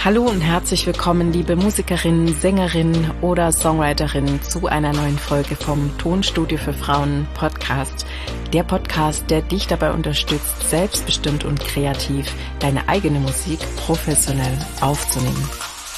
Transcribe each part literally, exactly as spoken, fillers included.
Hallo und herzlich willkommen, liebe Musikerinnen, Sängerinnen oder Songwriterinnen, zu einer neuen Folge vom Tonstudio für Frauen Podcast. Der Podcast, der dich dabei unterstützt, selbstbestimmt und kreativ deine eigene Musik professionell aufzunehmen.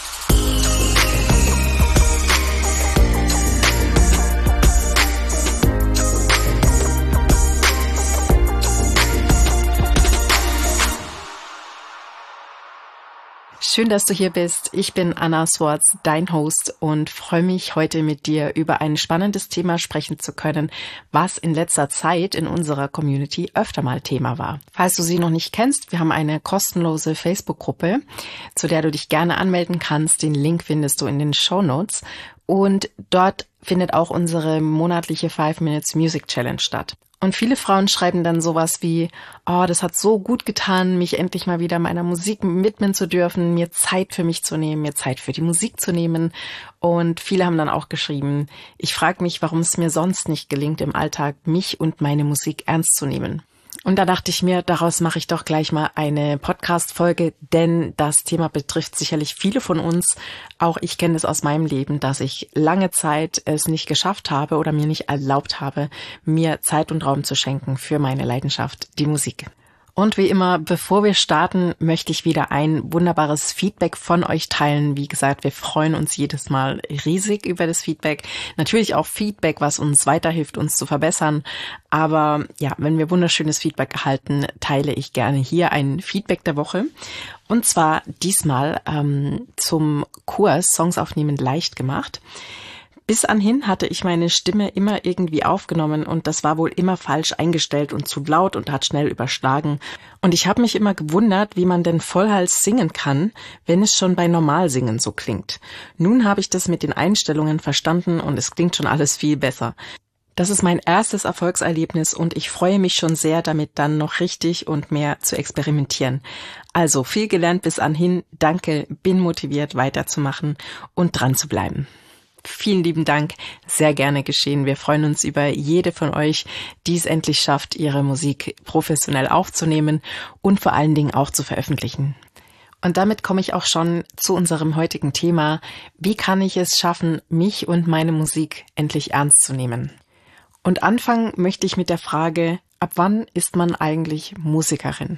Schön, dass du hier bist. Ich bin Anna Swartz, dein Host, und freue mich, heute mit dir über ein spannendes Thema sprechen zu können, was in letzter Zeit in unserer Community öfter mal Thema war. Falls du sie noch nicht kennst, wir haben eine kostenlose Facebook-Gruppe, zu der du dich gerne anmelden kannst. Den Link findest du in den Shownotes. Und dort findet auch unsere monatliche Five Minutes Music Challenge statt. Und viele Frauen schreiben dann sowas wie, oh, das hat so gut getan, mich endlich mal wieder meiner Musik widmen zu dürfen, mir Zeit für mich zu nehmen, mir Zeit für die Musik zu nehmen. Und viele haben dann auch geschrieben, ich frage mich, warum es mir sonst nicht gelingt, im Alltag mich und meine Musik ernst zu nehmen. Und da dachte ich mir, daraus mache ich doch gleich mal eine Podcast-Folge, denn das Thema betrifft sicherlich viele von uns. Auch ich kenne es aus meinem Leben, dass ich lange Zeit es nicht geschafft habe oder mir nicht erlaubt habe, mir Zeit und Raum zu schenken für meine Leidenschaft, die Musik. Und wie immer, bevor wir starten, möchte ich wieder ein wunderbares Feedback von euch teilen. Wie gesagt, wir freuen uns jedes Mal riesig über das Feedback. Natürlich auch Feedback, was uns weiterhilft, uns zu verbessern. Aber ja, wenn wir wunderschönes Feedback erhalten, teile ich gerne hier ein Feedback der Woche. Und zwar diesmal ähm, zum Kurs Songs aufnehmen leicht gemacht. Bis anhin hatte ich meine Stimme immer irgendwie aufgenommen und das war wohl immer falsch eingestellt und zu laut und hat schnell überschlagen. Und ich habe mich immer gewundert, wie man denn Vollhals singen kann, wenn es schon bei Normalsingen so klingt. Nun habe ich das mit den Einstellungen verstanden und es klingt schon alles viel besser. Das ist mein erstes Erfolgserlebnis und ich freue mich schon sehr, damit dann noch richtig und mehr zu experimentieren. Also viel gelernt bis anhin, danke, bin motiviert weiterzumachen und dran zu bleiben. Vielen lieben Dank, sehr gerne geschehen. Wir freuen uns über jede von euch, die es endlich schafft, ihre Musik professionell aufzunehmen und vor allen Dingen auch zu veröffentlichen. Und damit komme ich auch schon zu unserem heutigen Thema. Wie kann ich es schaffen, mich und meine Musik endlich ernst zu nehmen? Und anfangen möchte ich mit der Frage, ab wann ist man eigentlich Musikerin?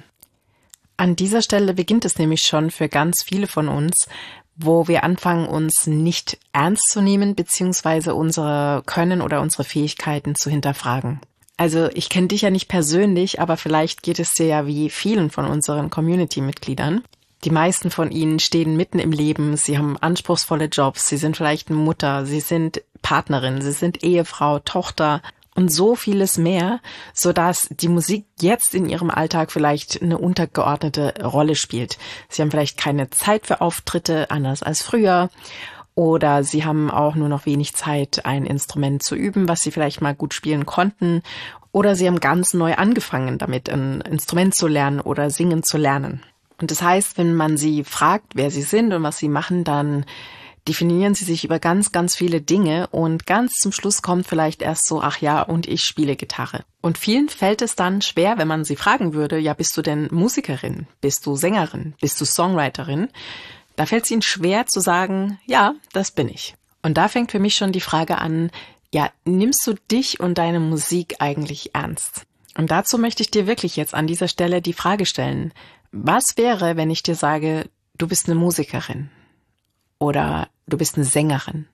An dieser Stelle beginnt es nämlich schon für ganz viele von uns, wo wir anfangen, uns nicht ernst zu nehmen, beziehungsweise unsere Können oder unsere Fähigkeiten zu hinterfragen. Also ich kenne dich ja nicht persönlich, aber vielleicht geht es dir ja wie vielen von unseren Community-Mitgliedern. Die meisten von ihnen stehen mitten im Leben, sie haben anspruchsvolle Jobs, sie sind vielleicht Mutter, sie sind Partnerin, sie sind Ehefrau, Tochter und so vieles mehr, sodass die Musik jetzt in ihrem Alltag vielleicht eine untergeordnete Rolle spielt. Sie haben vielleicht keine Zeit für Auftritte, anders als früher, oder sie haben auch nur noch wenig Zeit, ein Instrument zu üben, was sie vielleicht mal gut spielen konnten, oder sie haben ganz neu angefangen, damit ein Instrument zu lernen oder singen zu lernen. Und das heißt, wenn man sie fragt, wer sie sind und was sie machen, dann definieren sie sich über ganz, ganz viele Dinge und ganz zum Schluss kommt vielleicht erst so, ach ja, und ich spiele Gitarre. Und vielen fällt es dann schwer, wenn man sie fragen würde, ja, bist du denn Musikerin? Bist du Sängerin? Bist du Songwriterin? Da fällt es ihnen schwer zu sagen, ja, das bin ich. Und da fängt für mich schon die Frage an, ja, nimmst du dich und deine Musik eigentlich ernst? Und dazu möchte ich dir wirklich jetzt an dieser Stelle die Frage stellen, was wäre, wenn ich dir sage, du bist eine Musikerin? Oder du bist eine Sängerin.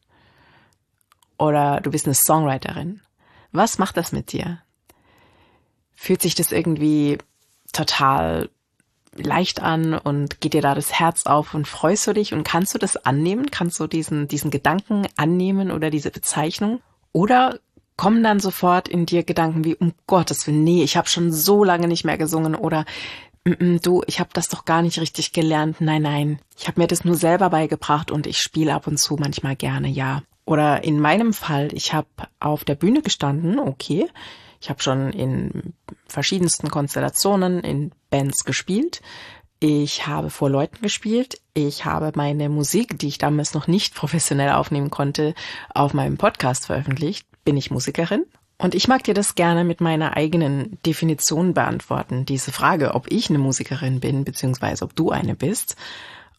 Oder du bist eine Songwriterin. Was macht das mit dir? Fühlt sich das irgendwie total leicht an und geht dir da das Herz auf und freust du dich und kannst du das annehmen? Kannst du diesen, diesen Gedanken annehmen oder diese Bezeichnung? Oder kommen dann sofort in dir Gedanken wie, um Gottes Willen, nee, ich habe schon so lange nicht mehr gesungen oder du, ich habe das doch gar nicht richtig gelernt. Nein, nein, ich habe mir das nur selber beigebracht und ich spiele ab und zu manchmal gerne, ja. Oder in meinem Fall, ich habe auf der Bühne gestanden, okay. Ich habe schon in verschiedensten Konstellationen in Bands gespielt. Ich habe vor Leuten gespielt. Ich habe meine Musik, die ich damals noch nicht professionell aufnehmen konnte, auf meinem Podcast veröffentlicht. Bin ich Musikerin? Und ich mag dir das gerne mit meiner eigenen Definition beantworten, diese Frage, ob ich eine Musikerin bin, beziehungsweise ob du eine bist.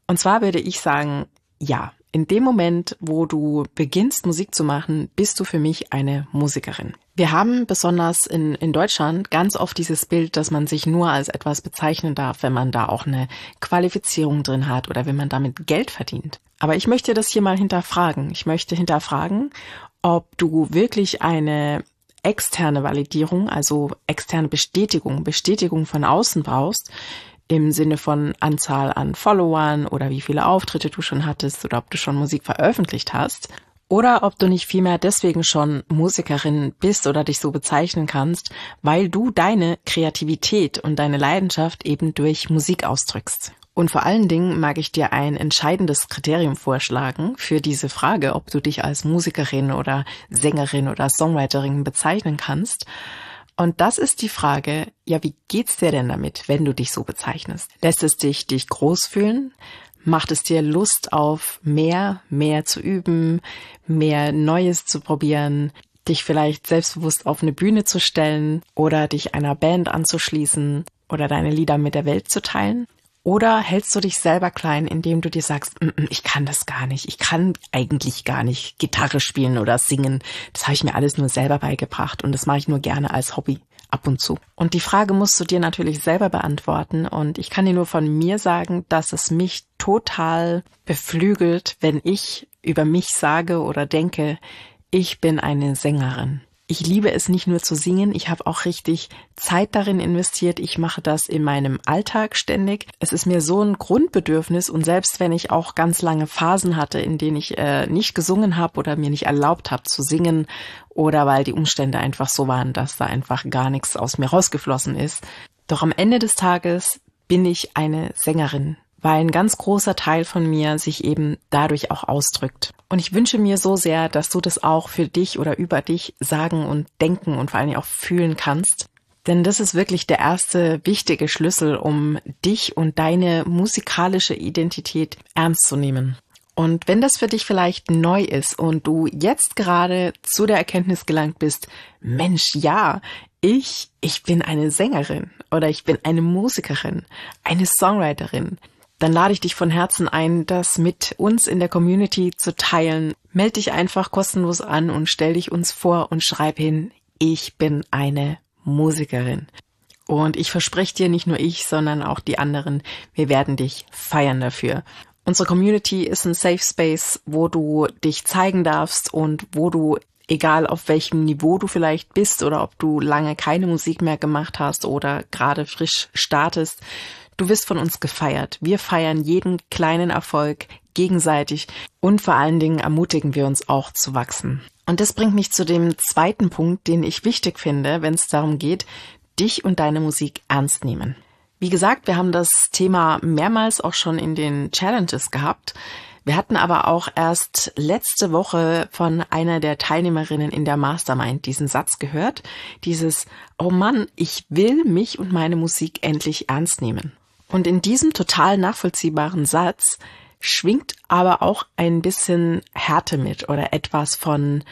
Und zwar würde ich sagen, ja, in dem Moment, wo du beginnst, Musik zu machen, bist du für mich eine Musikerin. Wir haben besonders in, in Deutschland ganz oft dieses Bild, dass man sich nur als etwas bezeichnen darf, wenn man da auch eine Qualifizierung drin hat oder wenn man damit Geld verdient. Aber ich möchte das hier mal hinterfragen. Ich möchte hinterfragen, ob du wirklich eine externe Validierung, also externe Bestätigung, Bestätigung von außen brauchst, im Sinne von Anzahl an Followern oder wie viele Auftritte du schon hattest oder ob du schon Musik veröffentlicht hast. Oder ob du nicht vielmehr deswegen schon Musikerin bist oder dich so bezeichnen kannst, weil du deine Kreativität und deine Leidenschaft eben durch Musik ausdrückst. Und vor allen Dingen mag ich dir ein entscheidendes Kriterium vorschlagen für diese Frage, ob du dich als Musikerin oder Sängerin oder Songwriterin bezeichnen kannst. Und das ist die Frage, ja, wie geht's dir denn damit, wenn du dich so bezeichnest? Lässt es dich dich groß fühlen? Macht es dir Lust auf mehr, mehr zu üben, mehr Neues zu probieren, dich vielleicht selbstbewusst auf eine Bühne zu stellen oder dich einer Band anzuschließen oder deine Lieder mit der Welt zu teilen? Oder hältst du dich selber klein, indem du dir sagst, ich kann das gar nicht, ich kann eigentlich gar nicht Gitarre spielen oder singen. Das habe ich mir alles nur selber beigebracht und das mache ich nur gerne als Hobby ab und zu. Und die Frage musst du dir natürlich selber beantworten und ich kann dir nur von mir sagen, dass es mich total beflügelt, wenn ich über mich sage oder denke, ich bin eine Sängerin. Ich liebe es nicht nur zu singen, ich habe auch richtig Zeit darin investiert. Ich mache das in meinem Alltag ständig. Es ist mir so ein Grundbedürfnis und selbst wenn ich auch ganz lange Phasen hatte, in denen ich äh, nicht gesungen habe oder mir nicht erlaubt habe zu singen oder weil die Umstände einfach so waren, dass da einfach gar nichts aus mir rausgeflossen ist. Doch am Ende des Tages bin ich eine Sängerin, weil ein ganz großer Teil von mir sich eben dadurch auch ausdrückt. Und ich wünsche mir so sehr, dass du das auch für dich oder über dich sagen und denken und vor allem auch fühlen kannst. Denn das ist wirklich der erste wichtige Schlüssel, um dich und deine musikalische Identität ernst zu nehmen. Und wenn das für dich vielleicht neu ist und du jetzt gerade zu der Erkenntnis gelangt bist, Mensch, ja, ich, ich bin eine Sängerin oder ich bin eine Musikerin, eine Songwriterin, dann lade ich dich von Herzen ein, das mit uns in der Community zu teilen. Meld dich einfach kostenlos an und stell dich uns vor und schreib hin, ich bin eine Musikerin. Und ich verspreche dir, nicht nur ich, sondern auch die anderen, wir werden dich feiern dafür. Unsere Community ist ein Safe Space, wo du dich zeigen darfst und wo du, egal auf welchem Niveau du vielleicht bist oder ob du lange keine Musik mehr gemacht hast oder gerade frisch startest, du wirst von uns gefeiert. Wir feiern jeden kleinen Erfolg gegenseitig und vor allen Dingen ermutigen wir uns auch zu wachsen. Und das bringt mich zu dem zweiten Punkt, den ich wichtig finde, wenn es darum geht, dich und deine Musik ernst nehmen. Wie gesagt, wir haben das Thema mehrmals auch schon in den Challenges gehabt. Wir hatten aber auch erst letzte Woche von einer der Teilnehmerinnen in der Mastermind diesen Satz gehört. Dieses, oh Mann, ich will mich und meine Musik endlich ernst nehmen. Und in diesem total nachvollziehbaren Satz schwingt aber auch ein bisschen Härte mit oder etwas von,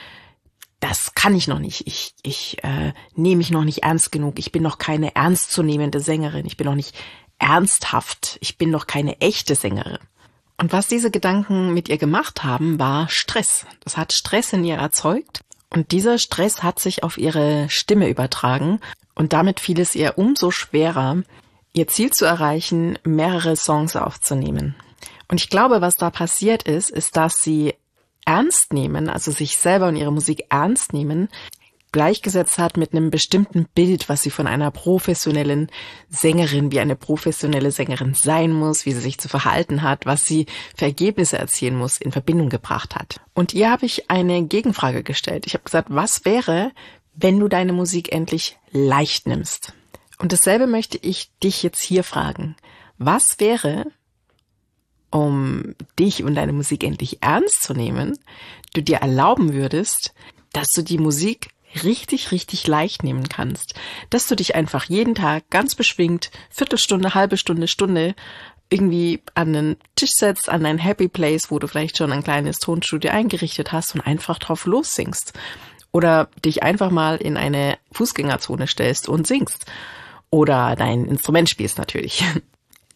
das kann ich noch nicht, ich, ich äh, nehme mich noch nicht ernst genug, ich bin noch keine ernstzunehmende Sängerin, ich bin noch nicht ernsthaft, ich bin noch keine echte Sängerin. Und was diese Gedanken mit ihr gemacht haben, war Stress. Das hat Stress in ihr erzeugt und dieser Stress hat sich auf ihre Stimme übertragen und damit fiel es ihr umso schwerer, ihr Ziel zu erreichen, mehrere Songs aufzunehmen. Und ich glaube, was da passiert ist, ist, dass sie ernst nehmen, also sich selber und ihre Musik ernst nehmen, gleichgesetzt hat mit einem bestimmten Bild, was sie von einer professionellen Sängerin, wie eine professionelle Sängerin sein muss, wie sie sich zu verhalten hat, was sie für Ergebnisse erzielen muss, in Verbindung gebracht hat. Und ihr habe ich eine Gegenfrage gestellt. Ich habe gesagt, was wäre, wenn du deine Musik endlich leicht nimmst? Und dasselbe möchte ich dich jetzt hier fragen. Was wäre, um dich und deine Musik endlich ernst zu nehmen, du dir erlauben würdest, dass du die Musik richtig, richtig leicht nehmen kannst? Dass du dich einfach jeden Tag ganz beschwingt, Viertelstunde, halbe Stunde, Stunde irgendwie an den Tisch setzt, an dein Happy Place, wo du vielleicht schon ein kleines Tonstudio eingerichtet hast und einfach drauf lossingst. Oder dich einfach mal in eine Fußgängerzone stellst und singst. Oder dein Instrument spielst natürlich.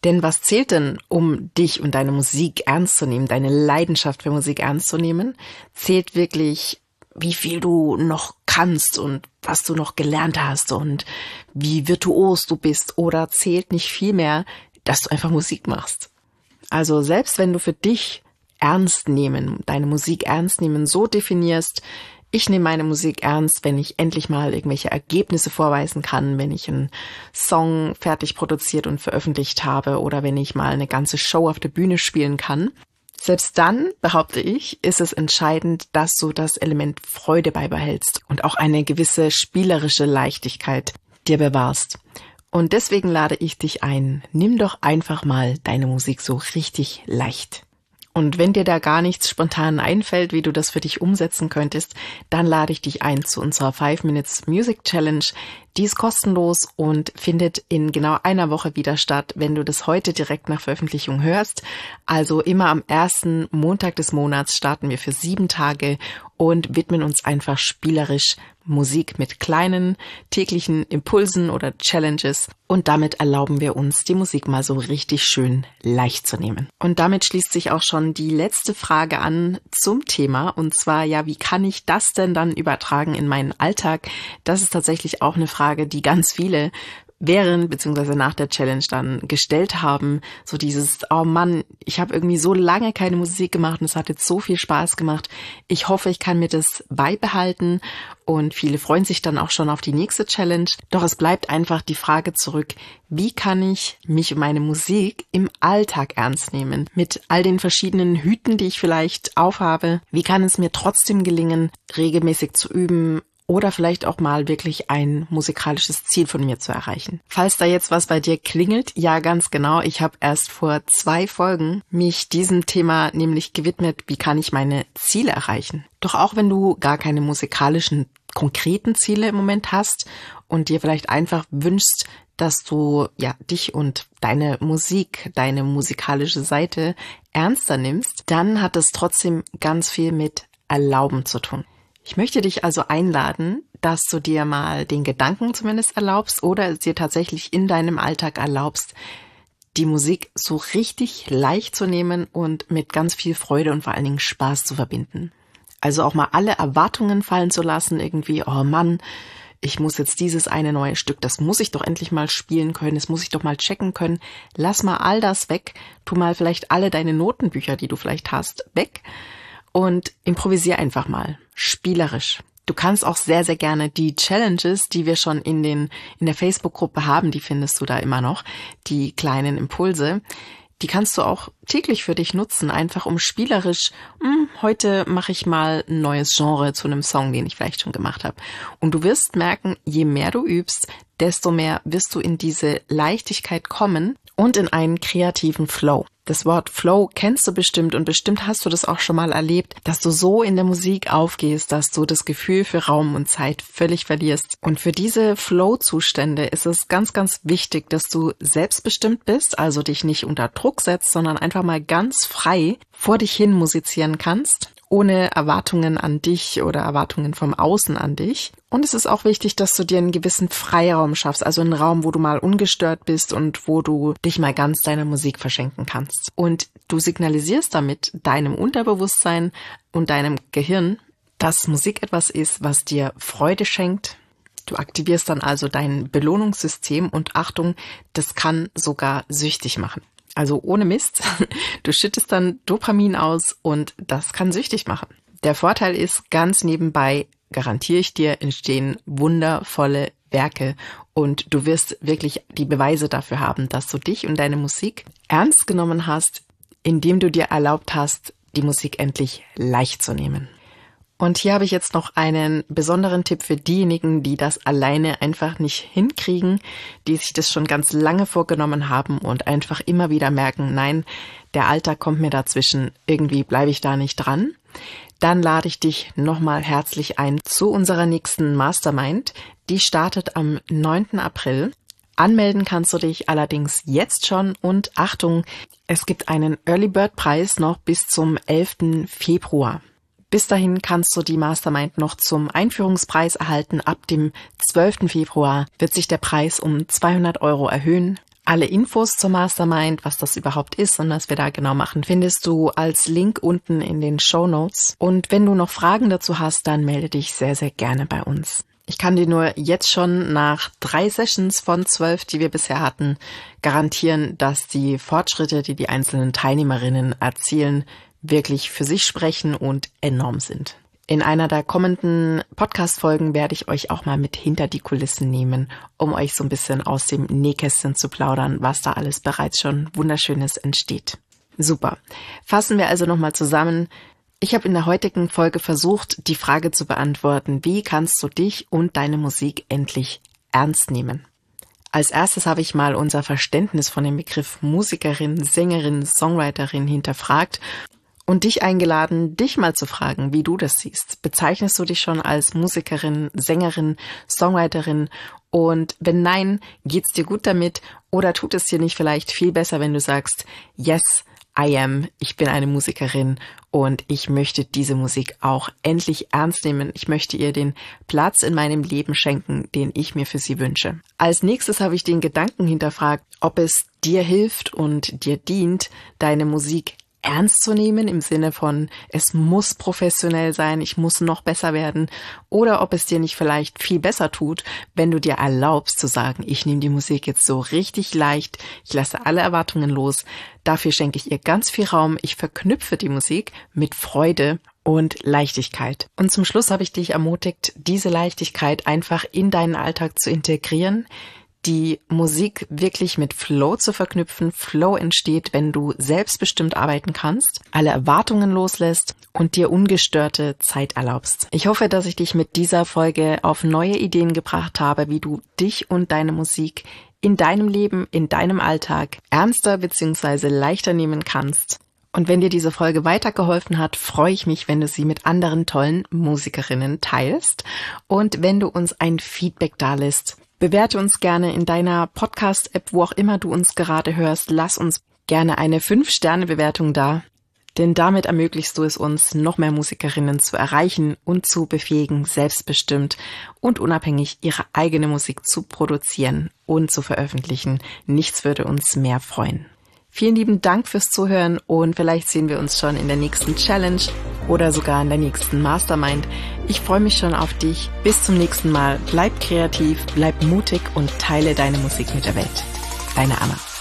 Denn was zählt denn, um dich und deine Musik ernst zu nehmen, deine Leidenschaft für Musik ernst zu nehmen? Zählt wirklich, wie viel du noch kannst und was du noch gelernt hast und wie virtuos du bist? Oder zählt nicht viel mehr, dass du einfach Musik machst? Also selbst wenn du für dich ernst nehmen, deine Musik ernst nehmen so definierst, ich nehme meine Musik ernst, wenn ich endlich mal irgendwelche Ergebnisse vorweisen kann, wenn ich einen Song fertig produziert und veröffentlicht habe oder wenn ich mal eine ganze Show auf der Bühne spielen kann. Selbst dann, behaupte ich, ist es entscheidend, dass du das Element Freude beibehältst und auch eine gewisse spielerische Leichtigkeit dir bewahrst. Und deswegen lade ich dich ein, nimm doch einfach mal deine Musik so richtig leicht. Und wenn dir da gar nichts spontan einfällt, wie du das für dich umsetzen könntest, dann lade ich dich ein zu unserer five Minutes Music Challenge. Die ist kostenlos und findet in genau einer Woche wieder statt, wenn du das heute direkt nach Veröffentlichung hörst. Also immer am ersten Montag des Monats starten wir für sieben Tage und widmen uns einfach spielerisch Musik mit kleinen täglichen Impulsen oder Challenges. Und damit erlauben wir uns, die Musik mal so richtig schön leicht zu nehmen. Und damit schließt sich auch schon die letzte Frage an zum Thema. Und zwar, ja, wie kann ich das denn dann übertragen in meinen Alltag? Das ist tatsächlich auch eine Frage, die ganz viele während bzw. nach der Challenge dann gestellt haben. So dieses, oh Mann, ich habe irgendwie so lange keine Musik gemacht und es hat jetzt so viel Spaß gemacht. Ich hoffe, ich kann mir das beibehalten. Und viele freuen sich dann auch schon auf die nächste Challenge. Doch es bleibt einfach die Frage zurück, wie kann ich mich und meine Musik im Alltag ernst nehmen? Mit all den verschiedenen Hüten, die ich vielleicht aufhabe. Wie kann es mir trotzdem gelingen, regelmäßig zu üben? Oder vielleicht auch mal wirklich ein musikalisches Ziel von mir zu erreichen. Falls da jetzt was bei dir klingelt, ja ganz genau, ich habe erst vor zwei Folgen mich diesem Thema nämlich gewidmet, wie kann ich meine Ziele erreichen. Doch auch wenn du gar keine musikalischen, konkreten Ziele im Moment hast und dir vielleicht einfach wünschst, dass du ja dich und deine Musik, deine musikalische Seite ernster nimmst, dann hat es trotzdem ganz viel mit Erlauben zu tun. Ich möchte dich also einladen, dass du dir mal den Gedanken zumindest erlaubst oder es dir tatsächlich in deinem Alltag erlaubst, die Musik so richtig leicht zu nehmen und mit ganz viel Freude und vor allen Dingen Spaß zu verbinden. Also auch mal alle Erwartungen fallen zu lassen, irgendwie, oh Mann, ich muss jetzt dieses eine neue Stück, das muss ich doch endlich mal spielen können, das muss ich doch mal checken können. Lass mal all das weg, tu mal vielleicht alle deine Notenbücher, die du vielleicht hast, weg. Und improvisier einfach mal, spielerisch. Du kannst auch sehr, sehr gerne die Challenges, die wir schon in den in der Facebook-Gruppe haben, die findest du da immer noch, die kleinen Impulse, die kannst du auch täglich für dich nutzen, einfach um spielerisch, hm, heute mache ich mal ein neues Genre zu einem Song, den ich vielleicht schon gemacht habe. Und du wirst merken, je mehr du übst, desto mehr wirst du in diese Leichtigkeit kommen und in einen kreativen Flow. Das Wort Flow kennst du bestimmt und bestimmt hast du das auch schon mal erlebt, dass du so in der Musik aufgehst, dass du das Gefühl für Raum und Zeit völlig verlierst. Und für diese Flow-Zustände ist es ganz, ganz wichtig, dass du selbstbestimmt bist, also dich nicht unter Druck setzt, sondern einfach mal ganz frei vor dich hin musizieren kannst, ohne Erwartungen an dich oder Erwartungen vom Außen an dich. Und es ist auch wichtig, dass du dir einen gewissen Freiraum schaffst, also einen Raum, wo du mal ungestört bist und wo du dich mal ganz deiner Musik verschenken kannst. Und du signalisierst damit deinem Unterbewusstsein und deinem Gehirn, dass Musik etwas ist, was dir Freude schenkt. Du aktivierst dann also dein Belohnungssystem und Achtung, das kann sogar süchtig machen. Also ohne Mist, du schüttest dann Dopamin aus und das kann süchtig machen. Der Vorteil ist, ganz nebenbei, garantiere ich dir, entstehen wundervolle Werke und du wirst wirklich die Beweise dafür haben, dass du dich und deine Musik ernst genommen hast, indem du dir erlaubt hast, die Musik endlich leicht zu nehmen. Und hier habe ich jetzt noch einen besonderen Tipp für diejenigen, die das alleine einfach nicht hinkriegen, die sich das schon ganz lange vorgenommen haben und einfach immer wieder merken, nein, der Alltag kommt mir dazwischen, irgendwie bleibe ich da nicht dran. Dann lade ich dich nochmal herzlich ein zu unserer nächsten Mastermind. Die startet am neunten April. Anmelden kannst du dich allerdings jetzt schon und Achtung, es gibt einen Early Bird Preis noch bis zum elften Februar. Bis dahin kannst du die Mastermind noch zum Einführungspreis erhalten. Ab dem zwölften Februar wird sich der Preis um zweihundert Euro erhöhen. Alle Infos zur Mastermind, was das überhaupt ist und was wir da genau machen, findest du als Link unten in den Shownotes. Und wenn du noch Fragen dazu hast, dann melde dich sehr, sehr gerne bei uns. Ich kann dir nur jetzt schon nach drei Sessions von zwölf, die wir bisher hatten, garantieren, dass die Fortschritte, die die einzelnen Teilnehmerinnen erzielen, wirklich für sich sprechen und enorm sind. In einer der kommenden Podcast-Folgen werde ich euch auch mal mit hinter die Kulissen nehmen, um euch so ein bisschen aus dem Nähkästchen zu plaudern, was da alles bereits schon Wunderschönes entsteht. Super. Fassen wir also nochmal zusammen. Ich habe in der heutigen Folge versucht, die Frage zu beantworten, wie kannst du dich und deine Musik endlich ernst nehmen? Als erstes habe ich mal unser Verständnis von dem Begriff Musikerin, Sängerin, Songwriterin hinterfragt und dich eingeladen, dich mal zu fragen, wie du das siehst. Bezeichnest du dich schon als Musikerin, Sängerin, Songwriterin? Und wenn nein, geht's dir gut damit? Oder tut es dir nicht vielleicht viel besser, wenn du sagst, yes, I am, ich bin eine Musikerin und ich möchte diese Musik auch endlich ernst nehmen. Ich möchte ihr den Platz in meinem Leben schenken, den ich mir für sie wünsche. Als nächstes habe ich den Gedanken hinterfragt, ob es dir hilft und dir dient, deine Musik ernst zu nehmen im Sinne von, es muss professionell sein, ich muss noch besser werden, oder ob es dir nicht vielleicht viel besser tut, wenn du dir erlaubst zu sagen, ich nehme die Musik jetzt so richtig leicht, ich lasse alle Erwartungen los, dafür schenke ich ihr ganz viel Raum, ich verknüpfe die Musik mit Freude und Leichtigkeit. Und zum Schluss habe ich dich ermutigt, diese Leichtigkeit einfach in deinen Alltag zu integrieren, die Musik wirklich mit Flow zu verknüpfen. Flow entsteht, wenn du selbstbestimmt arbeiten kannst, alle Erwartungen loslässt und dir ungestörte Zeit erlaubst. Ich hoffe, dass ich dich mit dieser Folge auf neue Ideen gebracht habe, wie du dich und deine Musik in deinem Leben, in deinem Alltag ernster bzw. leichter nehmen kannst. Und wenn dir diese Folge weitergeholfen hat, freue ich mich, wenn du sie mit anderen tollen Musikerinnen teilst und wenn du uns ein Feedback dalässt. Bewerte uns gerne in deiner Podcast-App, wo auch immer du uns gerade hörst. Lass uns gerne eine fünf Sterne Bewertung da, denn damit ermöglichst du es uns, noch mehr Musikerinnen zu erreichen und zu befähigen, selbstbestimmt und unabhängig ihre eigene Musik zu produzieren und zu veröffentlichen. Nichts würde uns mehr freuen. Vielen lieben Dank fürs Zuhören und vielleicht sehen wir uns schon in der nächsten Challenge oder sogar in der nächsten Mastermind. Ich freue mich schon auf dich. Bis zum nächsten Mal. Bleib kreativ, bleib mutig und teile deine Musik mit der Welt. Deine Anna.